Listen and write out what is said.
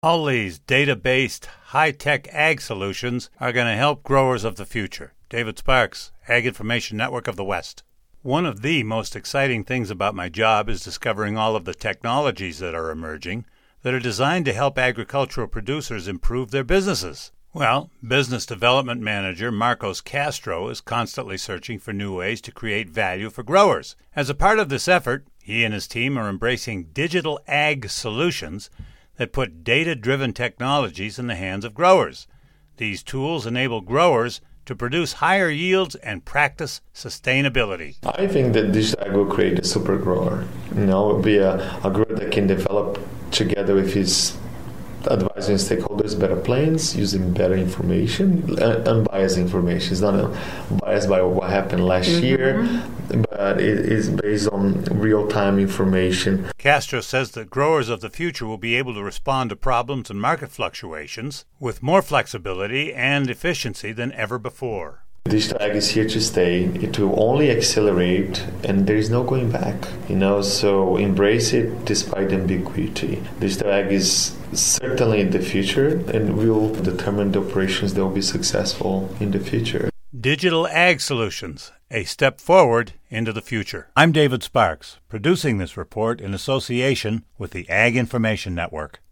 All these data-based, high-tech ag solutions are going to help growers of the future. David Sparks, Ag Information Network of the West. One of the most exciting things about my job is discovering all of the technologies that are emerging that are designed to help agricultural producers improve their businesses. Well, Business Development Manager Marcos Castro is constantly searching for new ways to create value for growers. As a part of this effort, he and his team are embracing digital ag solutions that put data-driven technologies in the hands of growers. These tools enable growers to produce higher yields and practice sustainability. I think that digital ag will create a super grower. It will be a grower that can develop together with his advising stakeholders better plans, using better information, unbiased information. It's not biased by what happened last year, but it is based on real-time information. Castro says that growers of the future will be able to respond to problems and market fluctuations with more flexibility and efficiency than ever before. Digital ag is here to stay. It will only accelerate, and there is no going back. So embrace it despite ambiguity. Digital ag is certainly the future, and will determine the operations that will be successful in the future. Digital Ag Solutions, a step forward into the future. I'm David Sparks, producing this report in association with the Ag Information Network.